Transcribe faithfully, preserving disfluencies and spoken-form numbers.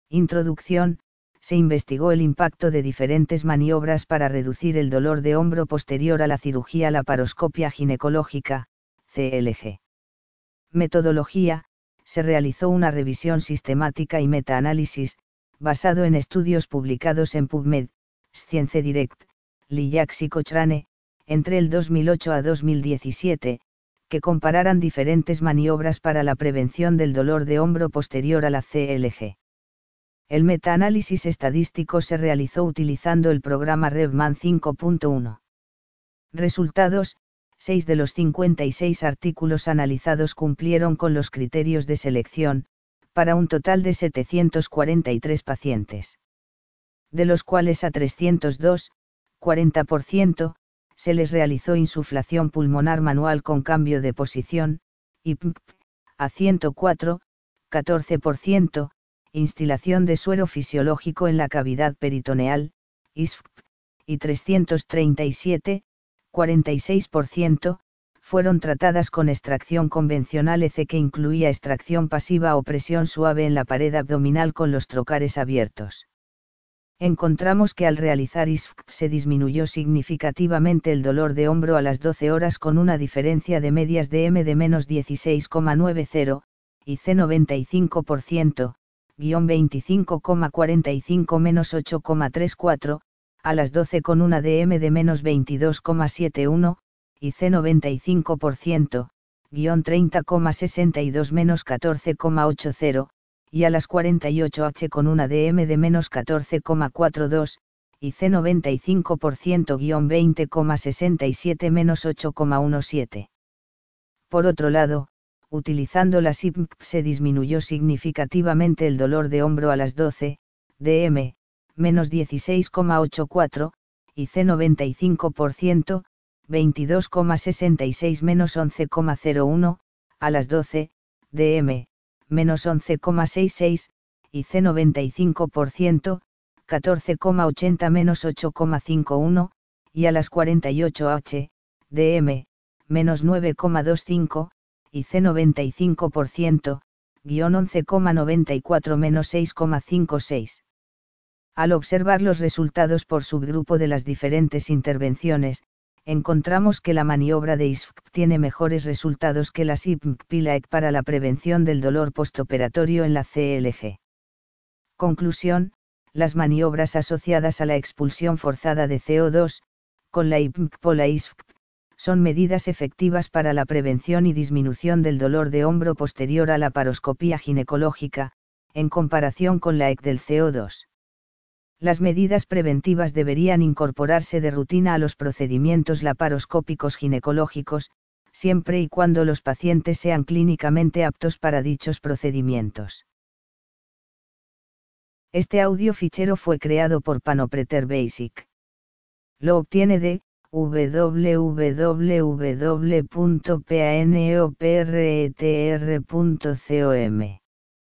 Introducción. Se investigó el impacto de diferentes maniobras para reducir el dolor de hombro posterior a la cirugía laparoscopia ginecológica, C L G. Metodología. Se realizó una revisión sistemática y metaanálisis, basado en estudios publicados en PubMed, Science Direct, Lillax y Cochrane, entre el dos mil ocho a dos mil diecisiete, que compararan diferentes maniobras para la prevención del dolor de hombro posterior a la C L G. El metaanálisis estadístico se realizó utilizando el programa RevMan cinco punto uno. Resultados: seis de los cincuenta y seis artículos analizados cumplieron con los criterios de selección, para un total de setecientos cuarenta y tres pacientes. De los cuales a trescientos dos, cuarenta por ciento, se les realizó insuflación pulmonar manual con cambio de posición, y P M P, a ciento cuatro, catorce por ciento, instilación de suero fisiológico en la cavidad peritoneal, I S F P, y trescientos treinta y siete, cuarenta y seis por ciento, fueron tratadas con extracción convencional E C que incluía extracción pasiva o presión suave en la pared abdominal con los trocares abiertos. Encontramos que al realizar I S F P se disminuyó significativamente el dolor de hombro a las doce horas con una diferencia de medias de M de menos dieciséis coma noventa, y C noventa y cinco por ciento, veinticinco coma cuarenta y cinco menos ocho coma treinta y cuatro, a las doce con una D M de menos veintidós coma setenta y uno, y C noventa y cinco por ciento, treinta coma sesenta y dos menos catorce coma ochenta, y a las cuarenta y ocho H con una D M de menos catorce coma cuarenta y dos, y C noventa y cinco por ciento, veinte coma sesenta y siete menos ocho coma diecisiete. Por otro lado, utilizando la S I P M P se disminuyó significativamente el dolor de hombro a las doce, D M, menos dieciséis coma ochenta y cuatro, y C noventa y cinco por ciento, veintidós coma sesenta y seis menos once coma cero uno, a las doce, D M, menos once coma sesenta y seis, y C noventa y cinco por ciento, catorce coma ochenta menos ocho coma cincuenta y uno, y a las cuarenta y ocho H, D M, menos nueve coma veinticinco, y C noventa y cinco por ciento, once coma noventa y cuatro menos seis coma cincuenta y seis. Al observar los resultados por subgrupo de las diferentes intervenciones, encontramos que la maniobra de I S F P tiene mejores resultados que la S I P M P y la E C para la prevención del dolor postoperatorio en la C L G. Conclusión: las maniobras asociadas a la expulsión forzada de C O dos, con la I P M P o la I S F P, son medidas efectivas para la prevención y disminución del dolor de hombro posterior a la laparoscopia ginecológica, en comparación con la E C del C O dos. Las medidas preventivas deberían incorporarse de rutina a los procedimientos laparoscópicos ginecológicos, siempre y cuando los pacientes sean clínicamente aptos para dichos procedimientos. Este audio fichero fue creado por Panopreter Basic. Lo obtiene de w w w punto panopreter punto com.